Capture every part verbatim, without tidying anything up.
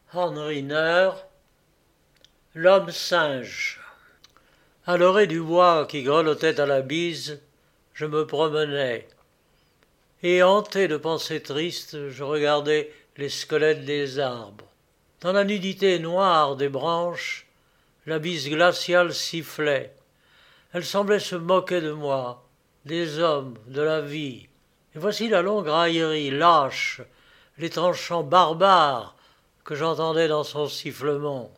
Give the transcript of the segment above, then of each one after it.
Henri Neur, l'homme singe. À l'orée du bois qui grelottait à la bise, je me promenais. Et hanté de pensées tristes, je regardais les squelettes des arbres. Dans la nudité noire des branches, la bise glaciale sifflait. Elle semblait se moquer de moi, des hommes, de la vie. Et voici la longue raillerie lâche, les tranchants barbares que j'entendais dans son sifflement.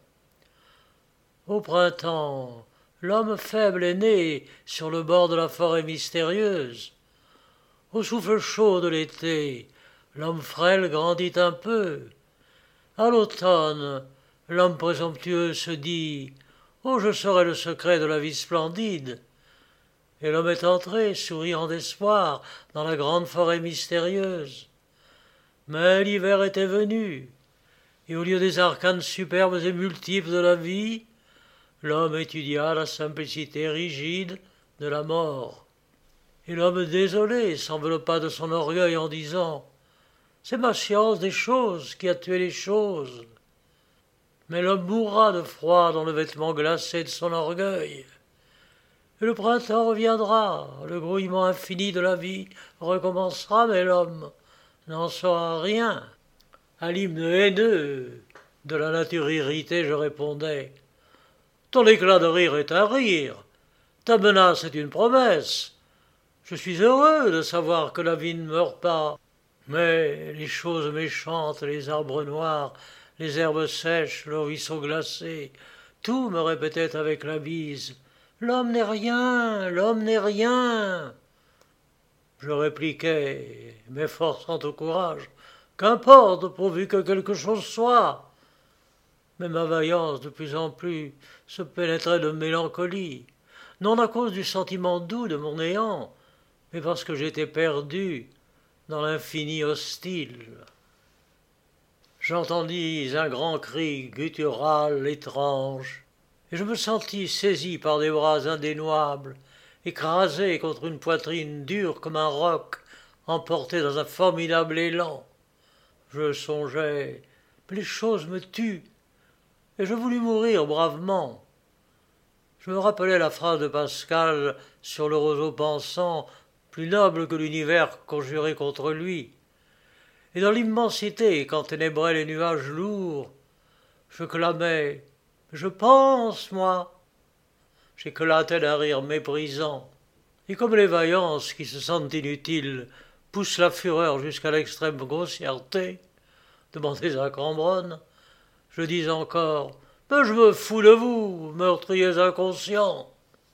Au printemps, l'homme faible est né sur le bord de la forêt mystérieuse. Au souffle chaud de l'été, l'homme frêle grandit un peu. À l'automne, l'homme présomptueux se dit « Oh, je saurai le secret de la vie splendide !» Et l'homme est entré, souriant d'espoir, dans la grande forêt mystérieuse. Mais l'hiver était venu, et au lieu des arcanes superbes et multiples de la vie, l'homme étudia la simplicité rigide de la mort. Et l'homme désolé s'enveloppa de son orgueil en disant « C'est ma science des choses qui a tué les choses !» Mais l'homme mourra de froid dans le vêtement glacé de son orgueil. Et le printemps reviendra, le grouillement infini de la vie recommencera, mais l'homme n'en saura rien. À l'hymne haineux de la nature irritée, je répondais « Ton éclat de rire est un rire, ta menace est une promesse. Je suis heureux de savoir que la vie ne meurt pas. Mais les choses méchantes, les arbres noirs, les herbes sèches, le ruisseau glacé, tout me répétait avec la bise « L'homme n'est rien, l'homme n'est rien !» Je répliquais, m'efforçant au courage « Qu'importe, pourvu que quelque chose soit !» Mais ma vaillance de plus en plus se pénétrait de mélancolie, non à cause du sentiment doux de mon néant, mais parce que j'étais perdu dans l'infini hostile. J'entendis un grand cri guttural étrange, et je me sentis saisi par des bras indénoables, écrasé contre une poitrine dure comme un roc, emporté dans un formidable élan. Je songeais, mais les choses me tuent, et je voulus mourir bravement. Je me rappelais la phrase de Pascal sur le roseau pensant, plus noble que l'univers conjuré contre lui. Et dans l'immensité, qu'enténébraient les nuages lourds, je clamais « Je pense, moi !» J'éclatais d'un rire méprisant. Et comme les vaillances qui se sentent inutiles poussent la fureur jusqu'à l'extrême grossièreté, demandez à Cambronne, je dis encore « Mais je me fous de vous, meurtriers inconscients !»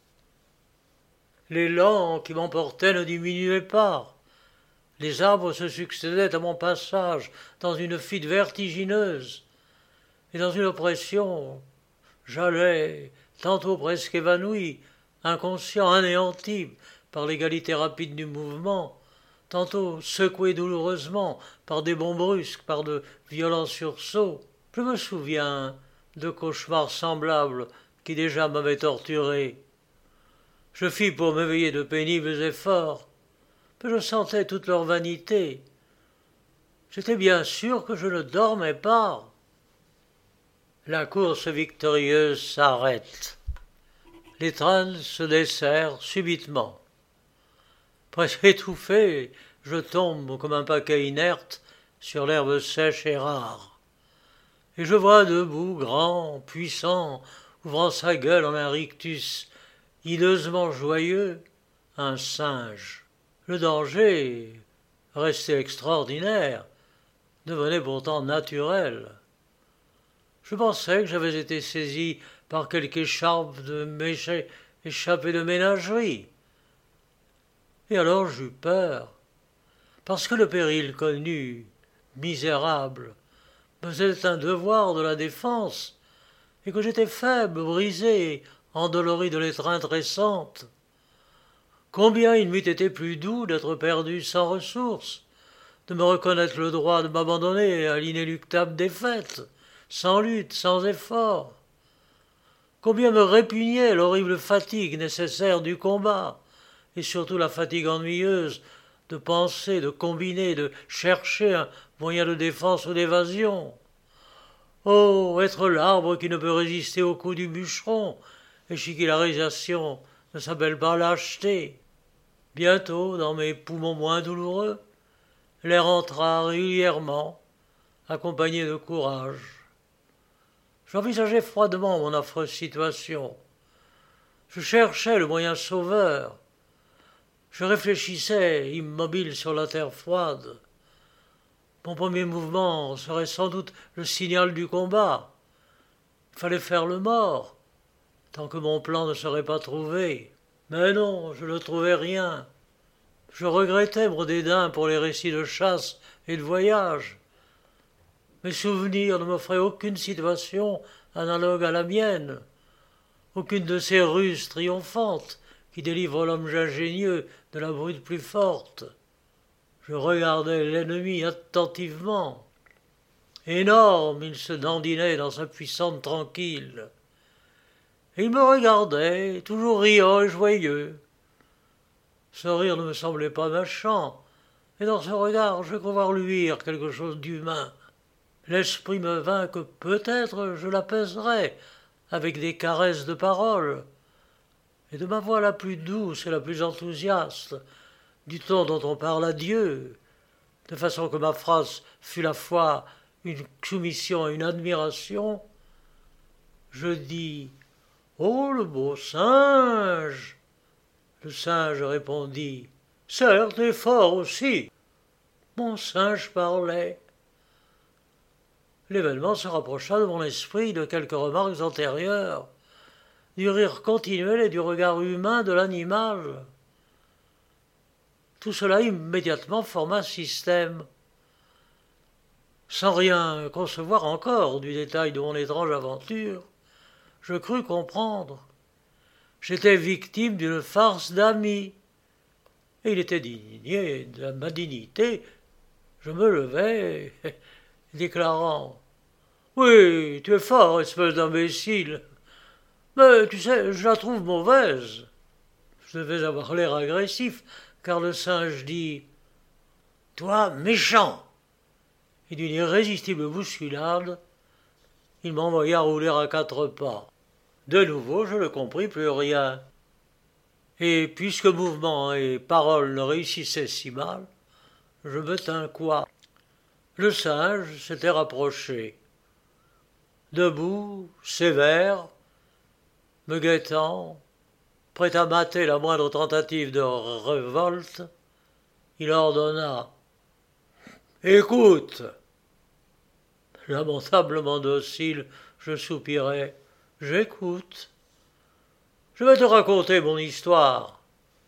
L'élan qui m'emportait ne diminuait pas. Les arbres se succédaient à mon passage dans une fuite vertigineuse. Et dans une oppression, j'allais, tantôt presque évanoui, inconscient, anéanti par l'égalité rapide du mouvement, tantôt secoué douloureusement par des bonds brusques, par de violents sursauts. Je me souviens de cauchemars semblables qui déjà m'avaient torturé. Je fis pour m'éveiller de pénibles efforts, mais je sentais toute leur vanité. J'étais bien sûr que je ne dormais pas. La course victorieuse s'arrête. Les trains se desserrent subitement. Presque étouffé, je tombe comme un paquet inerte sur l'herbe sèche et rare. Et je vois debout, grand, puissant, ouvrant sa gueule en un rictus hideusement joyeux, un singe. Le danger, resté extraordinaire, devenait pourtant naturel. Je pensais que j'avais été saisi par quelque écharpe de méché échappée de ménagerie. Et alors j'eus peur, parce que le péril connu, misérable, me faisait un devoir de la défense, et que j'étais faible, brisé, endolori de l'étreinte récente. Combien il m'eût été plus doux d'être perdu sans ressources, de me reconnaître le droit de m'abandonner à l'inéluctable défaite, sans lutte, sans effort. Combien me répugnait l'horrible fatigue nécessaire du combat, et surtout la fatigue ennuyeuse de penser, de combiner, de chercher un moyen de défense ou d'évasion. Oh, être l'arbre qui ne peut résister au coup du bûcheron, et chez qui la réalisation ne s'appelle pas lâcheté. Bientôt, dans mes poumons moins douloureux, l'air entra régulièrement, accompagné de courage. J'envisageais froidement mon affreuse situation. Je cherchais le moyen sauveur. Je réfléchissais, immobile sur la terre froide. Mon premier mouvement serait sans doute le signal du combat. Il fallait faire le mort, tant que mon plan ne serait pas trouvé. Mais non, je ne trouvais rien. Je regrettais mon dédain pour les récits de chasse et de voyage. Mes souvenirs ne m'offraient aucune situation analogue à la mienne, aucune de ces ruses triomphantes qui délivrent l'homme ingénieux de la brute plus forte. Je regardais l'ennemi attentivement. Énorme, il se dandinait dans sa puissante tranquille. Et il me regardait, toujours riant et joyeux. Ce rire ne me semblait pas méchant, et dans ce regard je crus voir luire quelque chose d'humain. L'esprit me vint que peut-être je l'apaiserais avec des caresses de parole, et de ma voix la plus douce et la plus enthousiaste, du ton dont on parle à Dieu, de façon que ma phrase fût la fois une soumission et une admiration, je dis « Oh, le beau singe !» Le singe répondit « Certes, et fort aussi !» Mon singe parlait. L'événement se rapprocha de mon esprit de quelques remarques antérieures, du rire continuel et du regard humain de l'animal. Tout cela immédiatement forma un système. Sans rien concevoir encore du détail de mon étrange aventure, je crus comprendre. J'étais victime d'une farce d'amis, et il était digné de ma dignité. Je me levai, déclarant « Oui, tu es fort, espèce d'imbécile, mais tu sais, je la trouve mauvaise. » Je devais avoir l'air agressif, car le singe dit « Toi, méchant !» Et d'une irrésistible bousculade, il m'envoya rouler à quatre pas. De nouveau, je ne compris plus rien. Et puisque mouvement et parole ne réussissaient si mal, je me tins quoi. Le singe s'était rapproché. Debout, sévère, me guettant, prêt à mater la moindre tentative de révolte, il ordonna « Écoute !» Lamentablement docile, je soupirai « J'écoute. Je vais te raconter mon histoire. »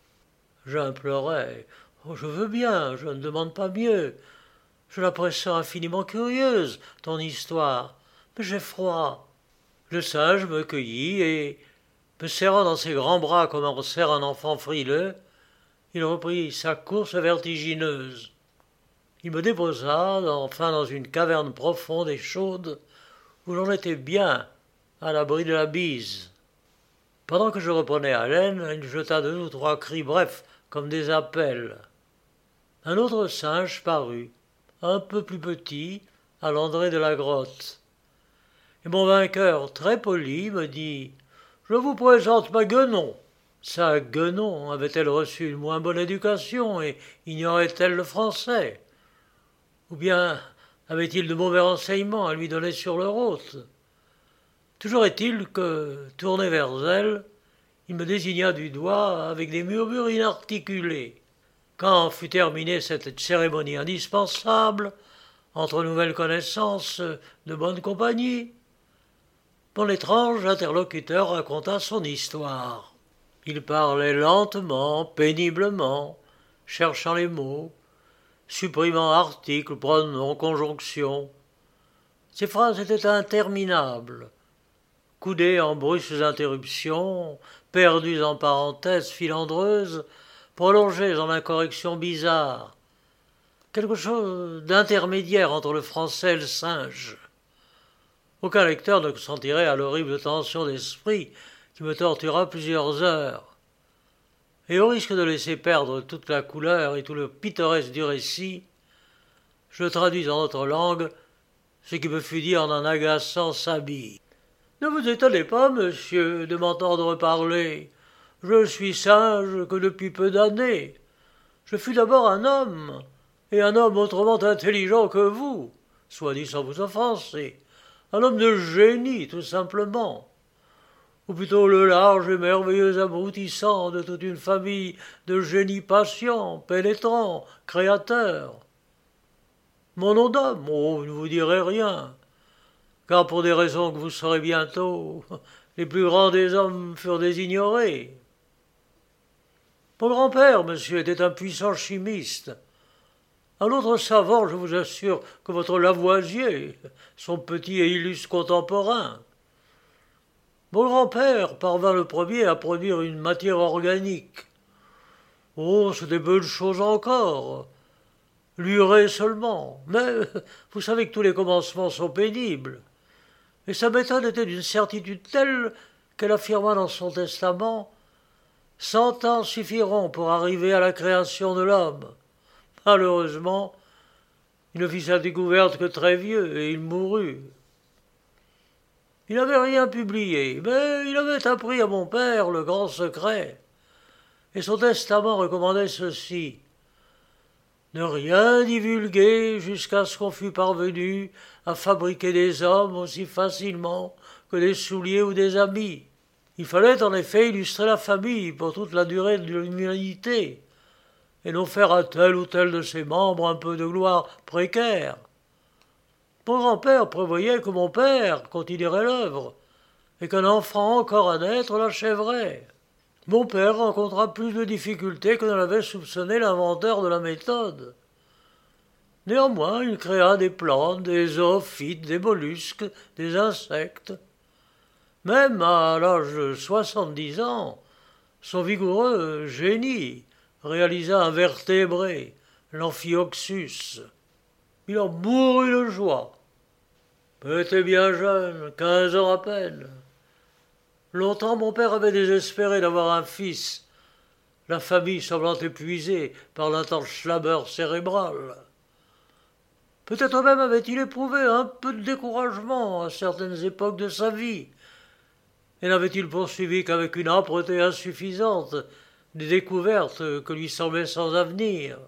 J'implorai « Oh, je veux bien, je ne demande pas mieux. Je la pressens infiniment curieuse, ton histoire, mais j'ai froid. » Le singe me cueillit et, me serrant dans ses grands bras comme on serre un enfant frileux, il reprit sa course vertigineuse. Il me déposa enfin dans une caverne profonde et chaude où l'on était bien à l'abri de la bise. Pendant que je reprenais haleine, il jeta deux ou trois cris brefs comme des appels. Un autre singe parut, un peu plus petit, à l'entrée de la grotte. Et mon vainqueur, très poli, me dit « Je vous présente ma guenon. » Sa guenon avait-elle reçu une moins bonne éducation et ignorait-elle le français? Ou bien avait-il de mauvais renseignements à lui donner sur leur hôte? Toujours est-il que, tourné vers elle, il me désigna du doigt avec des murmures inarticulés. Quand fut terminée cette cérémonie indispensable, entre nouvelles connaissances de bonne compagnie, mon étrange interlocuteur raconta son histoire. Il parlait lentement, péniblement, cherchant les mots, supprimant articles, pronoms, conjonctions. Ses phrases étaient interminables, coudées en brusques interruptions, perdues en parenthèses filandreuses, prolongées en incorrections bizarres. Quelque chose d'intermédiaire entre le français et le singe. Aucun lecteur ne sentirait à l'horrible tension d'esprit qui me tortura plusieurs heures. Et au risque de laisser perdre toute la couleur et tout le pittoresque du récit, je traduis en notre langue ce qui me fut dit en un agaçant sabis. « Ne vous étonnez pas, monsieur, de m'entendre parler. Je suis singe que depuis peu d'années. Je fus d'abord un homme, et un homme autrement intelligent que vous, soit dit sans vous offenser, un homme de génie, tout simplement, ou plutôt le large et merveilleux abrutissant de toute une famille de génies patients, pénétrants, créateurs. Mon nom d'homme, oh, je ne vous dirai rien, car pour des raisons que vous saurez bientôt, les plus grands des hommes furent des ignorés. Mon grand-père, monsieur, était un puissant chimiste. Un autre savant, je vous assure, que votre Lavoisier, son petit et illustre contemporain. Mon grand-père parvint le premier à produire une matière organique. Oh, c'était peu de choses encore. L'urée seulement. Mais vous savez que tous les commencements sont pénibles. Et sa méthode était d'une certitude telle qu'elle affirma dans son testament « Cent ans suffiront pour arriver à la création de l'homme ». Malheureusement, il ne fit sa découverte que très vieux, et il mourut. Il n'avait rien publié, mais il avait appris à mon père le grand secret, et son testament recommandait ceci: ne rien divulguer jusqu'à ce qu'on fût parvenu à fabriquer des hommes aussi facilement que des souliers ou des habits. Il fallait en effet illustrer la famille pour toute la durée de l'humanité, et non faire à tel ou tel de ses membres un peu de gloire précaire. Mon grand-père prévoyait que mon père continuerait l'œuvre, et qu'un enfant encore à naître l'achèverait. Mon père rencontra plus de difficultés que ne l'avait soupçonné l'inventeur de la méthode. Néanmoins, il créa des plantes, des zoophytes, des mollusques, des insectes. Même à l'âge de soixante-dix ans, son vigoureux génie réalisa un vertébré, l'Amphioxus. Il en mourut de joie. Il était bien jeune, quinze ans à peine. Longtemps, mon père avait désespéré d'avoir un fils, la famille semblant épuisée par l'intense labeur cérébral. Peut-être même avait-il éprouvé un peu de découragement à certaines époques de sa vie, et n'avait-il poursuivi qu'avec une âpreté insuffisante des découvertes que lui semblaient sans avenir.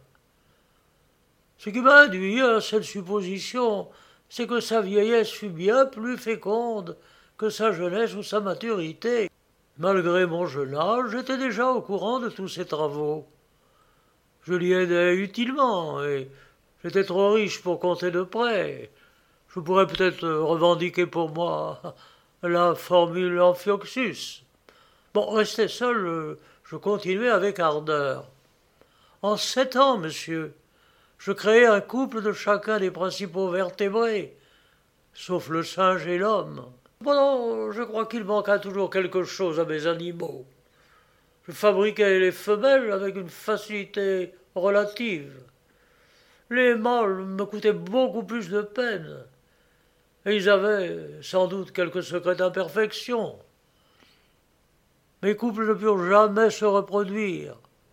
Ce qui m'a induit à cette supposition, c'est que sa vieillesse fut bien plus féconde que sa jeunesse ou sa maturité. Malgré mon jeune âge, j'étais déjà au courant de tous ses travaux. Je l'y aidais utilement, et j'étais trop riche pour compter de près. Je pourrais peut-être revendiquer pour moi la formule Amphioxus. Bon, resté seul, je continuai avec ardeur. En sept ans, monsieur, je créai un couple de chacun des principaux vertébrés, sauf le singe et l'homme. Cependant, je crois qu'il manqua toujours quelque chose à mes animaux. Je fabriquais les femelles avec une facilité relative. Les mâles me coûtaient beaucoup plus de peine, et ils avaient sans doute quelques secrètes imperfections. Mes couples ne purent jamais se reproduire.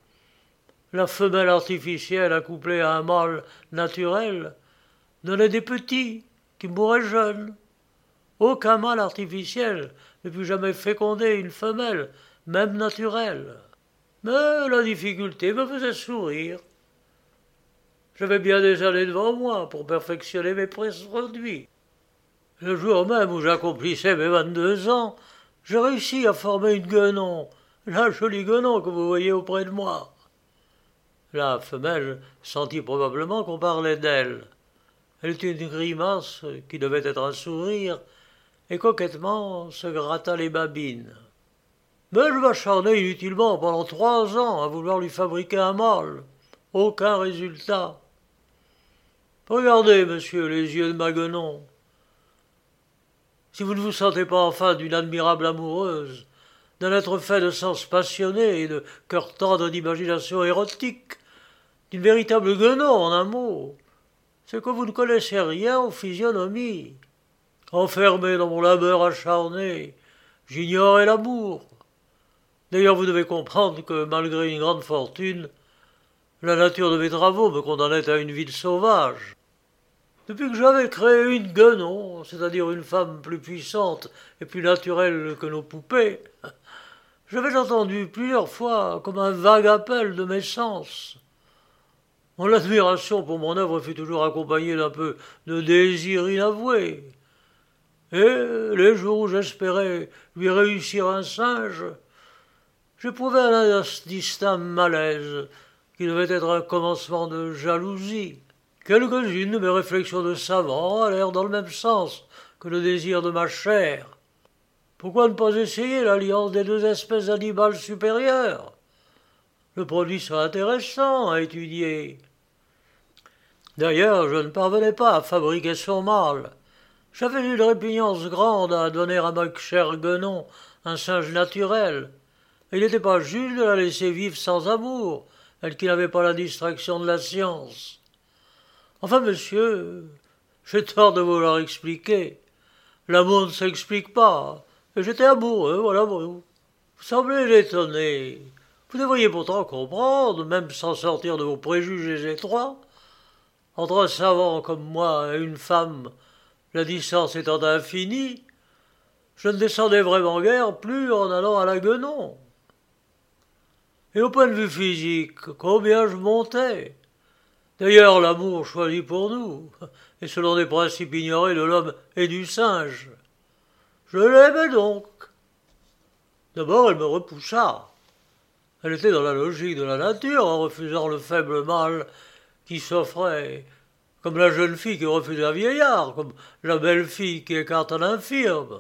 La femelle artificielle accouplée à un mâle naturel donnait des petits qui mouraient jeunes. Aucun mâle artificiel ne put jamais féconder une femelle, même naturelle. Mais la difficulté me faisait sourire. J'avais bien des années devant moi pour perfectionner mes produits. Le jour même où j'accomplissais mes vingt-deux ans, j'ai réussi à former une guenon, la jolie guenon que vous voyez auprès de moi. La femelle sentit probablement qu'on parlait d'elle. Elle eut une grimace qui devait être un sourire, et coquettement se gratta les babines. Mais je m'acharnai inutilement pendant trois ans à vouloir lui fabriquer un mâle. Aucun résultat. Regardez, monsieur, les yeux de ma guenon. Si vous ne vous sentez pas enfin d'une admirable amoureuse, d'un être fait de sens passionné et de cœur tendre d'imagination érotique, d'une véritable guenon en un mot, c'est que vous ne connaissez rien aux physionomies. Enfermé dans mon labeur acharné, j'ignorais l'amour. D'ailleurs, vous devez comprendre que, malgré une grande fortune, la nature de mes travaux me condamnait à une vie de sauvage. Depuis que j'avais créé une guenon, c'est-à-dire une femme plus puissante et plus naturelle que nos poupées, j'avais entendu plusieurs fois comme un vague appel de mes sens. Mon admiration pour mon œuvre fut toujours accompagnée d'un peu de désir inavoué. Et les jours où j'espérais lui réussir un singe, j'éprouvais un indistinct malaise qui devait être un commencement de jalousie. Quelques-unes de mes réflexions de savant allèrent dans le même sens que le désir de ma chair. Pourquoi ne pas essayer l'alliance des deux espèces animales supérieures? Le produit serait intéressant à étudier. D'ailleurs, je ne parvenais pas à fabriquer son mâle. J'avais une répugnance grande à donner à ma chère Guenon un singe naturel. Il n'était pas juste de la laisser vivre sans amour, elle qui n'avait pas la distraction de la science. Enfin, monsieur, j'ai tort de vouloir expliquer. L'amour ne s'explique pas, et j'étais amoureux, voilà, vous. Vous semblez étonné. Vous devriez pourtant comprendre, même sans sortir de vos préjugés étroits. Entre un savant comme moi et une femme, la distance étant infinie, je ne descendais vraiment guère plus en allant à la Guenon. Et au point de vue physique, combien je montais? D'ailleurs, l'amour choisit pour nous, et selon des principes ignorés de l'homme et du singe. Je l'aimais donc. D'abord, elle me repoussa. Elle était dans la logique de la nature en refusant le faible mâle qui s'offrait, comme la jeune fille qui refuse un vieillard, comme la belle fille qui écarte un infirme.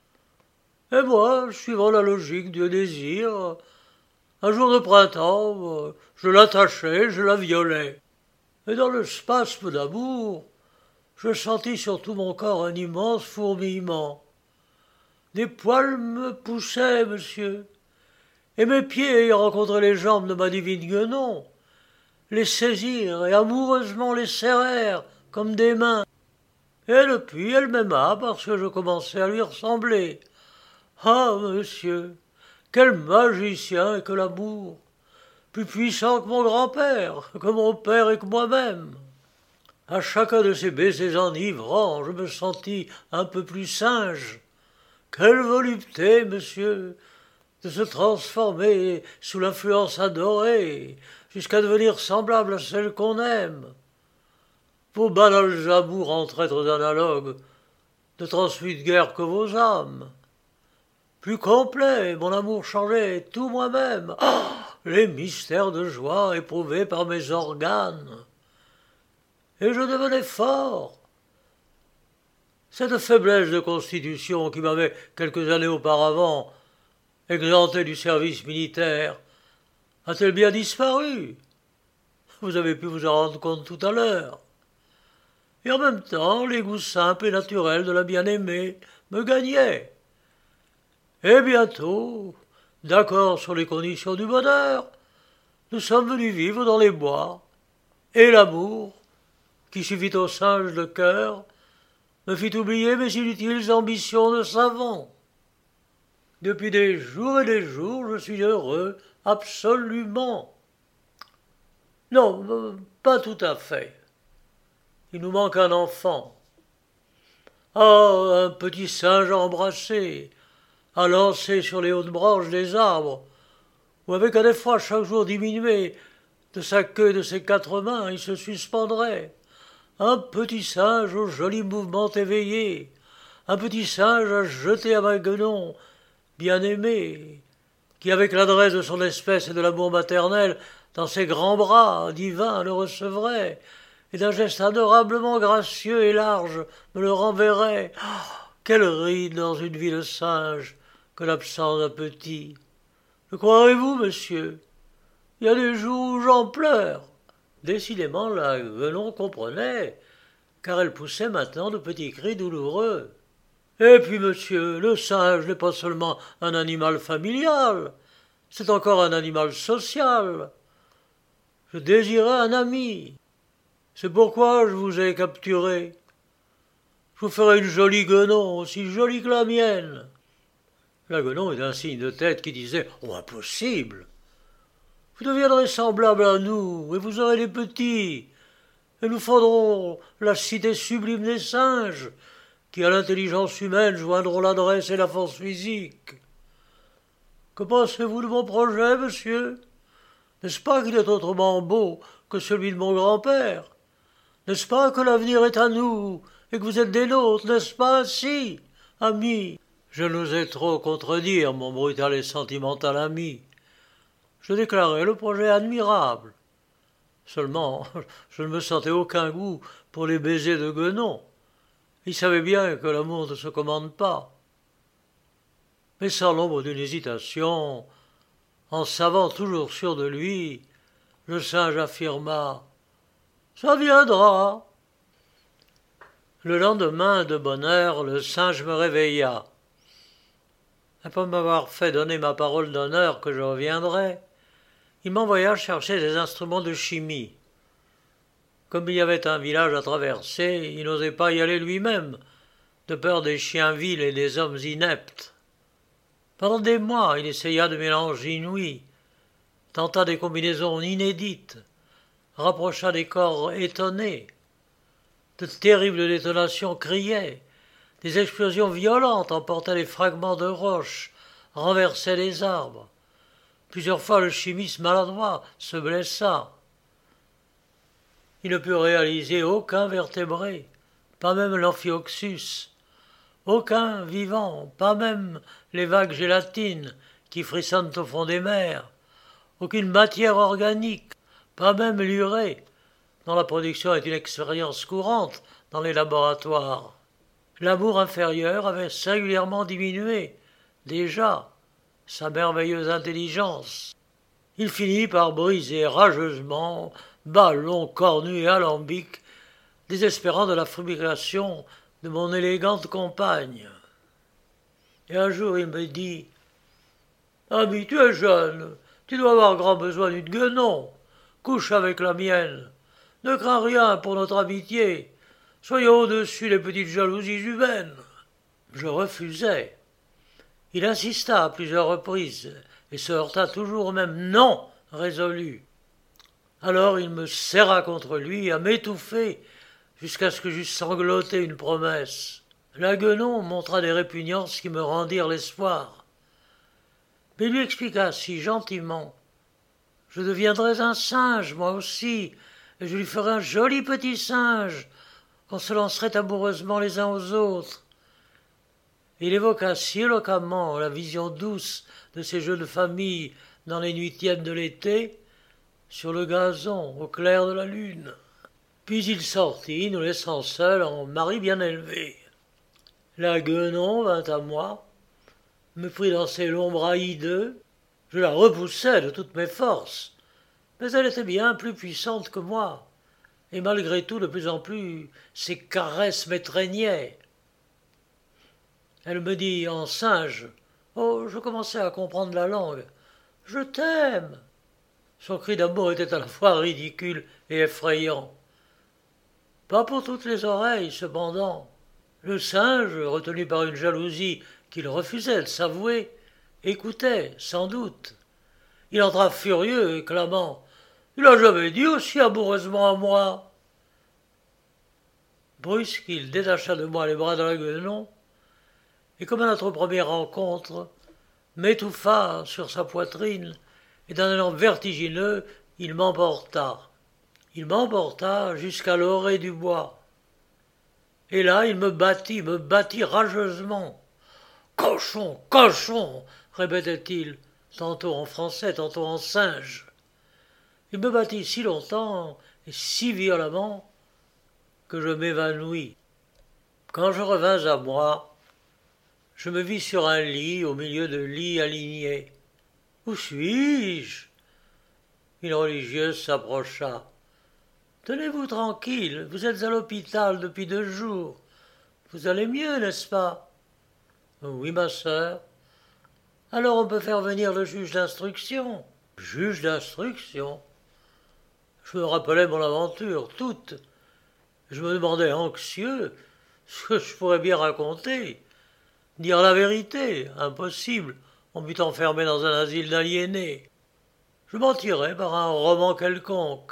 Et moi, suivant la logique du désir, un jour de printemps, je l'attachai, je la violai. Et dans le spasme d'amour, je sentis sur tout mon corps un immense fourmillement. Des poils me poussaient, monsieur, et mes pieds ayant rencontré les jambes de ma divine Guenon, les saisirent et amoureusement les serrèrent comme des mains. Et depuis, elle m'aima parce que je commençais à lui ressembler. Ah, monsieur, quel magicien est que l'amour! Plus puissant que mon grand-père, que mon père et que moi-même. À chacun de ces baisers enivrants, je me sentis un peu plus singe. Quelle volupté, monsieur, de se transformer sous l'influence adorée, jusqu'à devenir semblable à celle qu'on aime. Vos banals amours en traîtres analogues ne transmutent guère que vos âmes. Plus complet, mon amour changeait tout moi-même. Ah, les mystères de joie éprouvés par mes organes. Et je devenais fort. Cette faiblesse de constitution qui m'avait, quelques années auparavant, exempté du service militaire, a-t-elle bien disparu? Vous avez pu vous en rendre compte tout à l'heure. Et en même temps, les goûts simples et naturels de la bien-aimée me gagnaient. Et bientôt, d'accord sur les conditions du bonheur, nous sommes venus vivre dans les bois, et l'amour, qui suffit au singe de cœur, me fit oublier mes inutiles ambitions de savant. Depuis des jours et des jours, je suis heureux, absolument. Non, pas tout à fait. Il nous manque un enfant. Ah, un petit singe embrassé, à lancer sur les hautes branches des arbres, ou avec un effroi chaque jour diminué de sa queue et de ses quatre mains, il se suspendrait. Un petit singe aux jolis mouvements éveillés, un petit singe à jeter à ma Guenon, bien-aimé, qui avec l'adresse de son espèce et de l'amour maternel, dans ses grands bras divins le recevrait, et d'un geste adorablement gracieux et large me le renverrait. Oh, quelle ride dans une vie de singe que l'absence d'un petit. Le croirez-vous, monsieur? Il y a des jours où j'en pleure. Décidément, la Guenon comprenait, car elle poussait maintenant de petits cris douloureux. Et puis, monsieur, le singe n'est pas seulement un animal familial, c'est encore un animal social. Je désirais un ami. C'est pourquoi je vous ai capturé. Je vous ferai une jolie Guenon, aussi jolie que la mienne. La Guenon est un signe de tête qui disait « Oh, impossible ! Vous deviendrez semblable à nous, et vous aurez des petits, et nous fonderons la cité sublime des singes, qui à l'intelligence humaine joindront l'adresse et la force physique. Que pensez-vous de mon projet, monsieur? N'est-ce pas qu'il est autrement beau que celui de mon grand-père? N'est-ce pas que l'avenir est à nous, et que vous êtes des nôtres, n'est-ce pas ainsi, ami? Je n'osais trop contredire mon brutal et sentimental ami. Je déclarai le projet admirable. Seulement, je ne me sentais aucun goût pour les baisers de Guenon. Il savait bien que l'amour ne se commande pas. Mais sans l'ombre d'une hésitation, en savant toujours sûr de lui, le singe affirma « Ça viendra !» Le lendemain, de bonne heure, le singe me réveilla. Après m'avoir fait donner ma parole d'honneur que je reviendrais, il m'envoya chercher des instruments de chimie. Comme il y avait un village à traverser, il n'osait pas y aller lui-même, de peur des chiens vils et des hommes ineptes. Pendant des mois, il essaya de mélanges inouïs, tenta des combinaisons inédites, rapprocha des corps étonnés. De terribles détonations criaient, des explosions violentes emportaient les fragments de roches, renversaient les arbres. Plusieurs fois, le chimiste maladroit se blessa. Il ne put réaliser aucun vertébré, pas même l'amphioxus, aucun vivant, pas même les vagues gélatines qui frissonnent au fond des mers, aucune matière organique, pas même l'urée, dont la production est une expérience courante dans les laboratoires. L'amour inférieur avait singulièrement diminué, déjà, sa merveilleuse intelligence. Il finit par briser rageusement ballon, cornu et alambic, désespérant de la fabrication de mon élégante compagne. Et un jour il me dit « Ami, tu es jeune, tu dois avoir grand besoin d'une guenon, couche avec la mienne, ne crains rien pour notre amitié, soyons au-dessus des petites jalousies humaines. » Je refusai. Il insista à plusieurs reprises et se heurta toujours au même « non » résolu. Alors il me serra contre lui à m'étouffer jusqu'à ce que j'eusse sangloté une promesse. La guenon montra des répugnances qui me rendirent l'espoir. Mais il lui expliqua si gentiment. Je deviendrais un singe, moi aussi, et je lui ferais un joli petit singe, qu'on se lancerait amoureusement les uns aux autres. Il évoqua si éloquemment la vision douce de ces jeux de famille dans les nuits tièdes de l'été, sur le gazon, au clair de la lune. Puis il sortit, nous laissant seuls en mari bien élevé. La guenon vint à moi, me prit dans ses longs bras hideux. Je la repoussai de toutes mes forces, mais elle était bien plus puissante que moi, et malgré tout de plus en plus ses caresses m'étreignaient. Elle me dit en singe, oh, je commençais à comprendre la langue, « Je t'aime !» Son cri d'amour était à la fois ridicule et effrayant. Pas pour toutes les oreilles, cependant. Le singe, retenu par une jalousie qu'il refusait de s'avouer, écoutait, sans doute. Il entra furieux, clamant « Il n'a jamais dit aussi amoureusement à moi !» Brusque, il détacha de moi les bras de la guenon, et comme à notre première rencontre, m'étouffa sur sa poitrine, et d'un élan vertigineux, il m'emporta. Il m'emporta jusqu'à l'orée du bois. Et là, il me battit, me battit rageusement. « Cochon, cochon !» répétait-il, tantôt en français, tantôt en singe. Il me battit si longtemps et si violemment que je m'évanouis. Quand je revins à moi, je me vis sur un lit au milieu de lits alignés. « Où suis-je » Une religieuse s'approcha. « Tenez-vous tranquille, vous êtes à l'hôpital depuis deux jours. Vous allez mieux, n'est-ce pas ?»« Oui, ma sœur. »« Alors on peut faire venir le juge d'instruction. »« Juge d'instruction ?» Je me rappelais mon aventure, toute. Je me demandais anxieux ce que je pourrais bien raconter. Dire la vérité, impossible. On m'eût enfermé dans un asile d'aliénés. Je mentirais par un roman quelconque.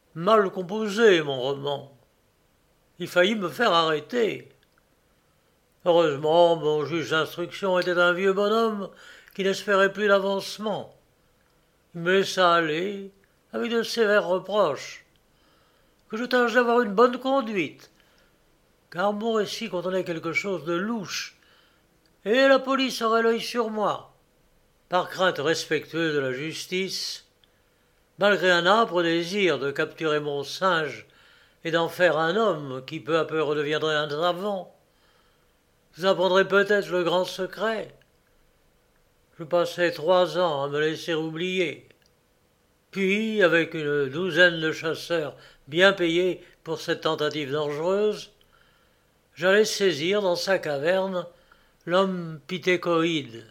Mal composé, mon roman. Il faillit me faire arrêter. Heureusement, mon juge d'instruction était un vieux bonhomme qui n'espérait plus d'avancement. Il me laissa aller avec de sévères reproches, que je tâche d'avoir une bonne conduite, car mon récit contenait quelque chose de louche, et la police aurait l'œil sur moi. Par crainte respectueuse de la justice, malgré un âpre désir de capturer mon singe et d'en faire un homme qui peu à peu redeviendrait un savant, vous apprendrez peut-être le grand secret. Je passai trois ans à me laisser oublier. Puis, avec une douzaine de chasseurs bien payés pour cette tentative dangereuse, j'allais saisir dans sa caverne l'homme pithécoïde.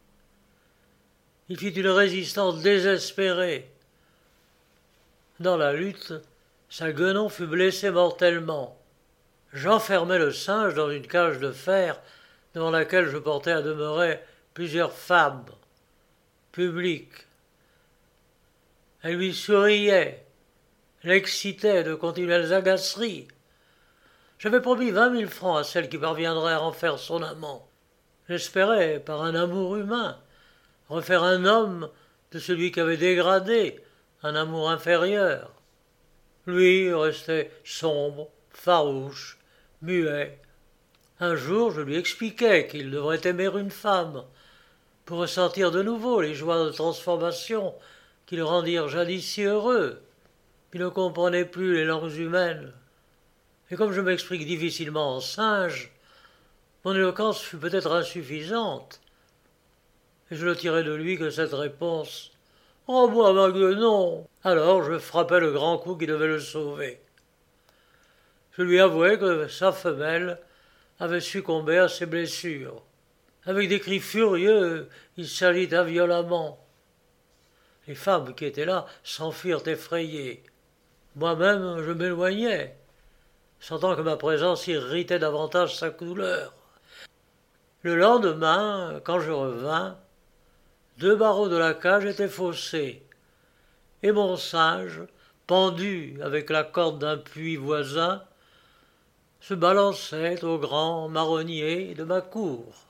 Il fit une résistance désespérée. Dans la lutte, sa guenon fut blessé mortellement. J'enfermai le singe dans une cage de fer devant laquelle je portais à demeurer plusieurs femmes publiques. Elles lui souriaient, l'excitaient de continuelles agaceries. J'avais promis vingt mille francs à celle qui parviendrait à en faire son amant. J'espérais, par un amour humain, refaire un homme de celui qui avait dégradé un amour inférieur. Lui restait sombre, farouche, muet. Un jour, je lui expliquai qu'il devrait aimer une femme pour ressentir de nouveau les joies de transformation qui le rendirent jadis si heureux. Il ne comprenait plus les langues humaines. Et comme je m'explique difficilement en singe, mon éloquence fut peut-être insuffisante. Et je ne tirai de lui que cette réponse. « Rends-moi ma guenon !» Alors je frappai le grand coup qui devait le sauver. Je lui avouai que sa femelle avait succombé à ses blessures. Avec des cris furieux, il s'agita violemment. Les femmes qui étaient là s'enfuirent effrayées. Moi-même, je m'éloignai, sentant que ma présence irritait davantage sa couleur. Le lendemain, quand je revins, deux barreaux de la cage étaient faussés, et mon singe, pendu avec la corde d'un puits voisin, se balançait au grand marronnier de ma cour.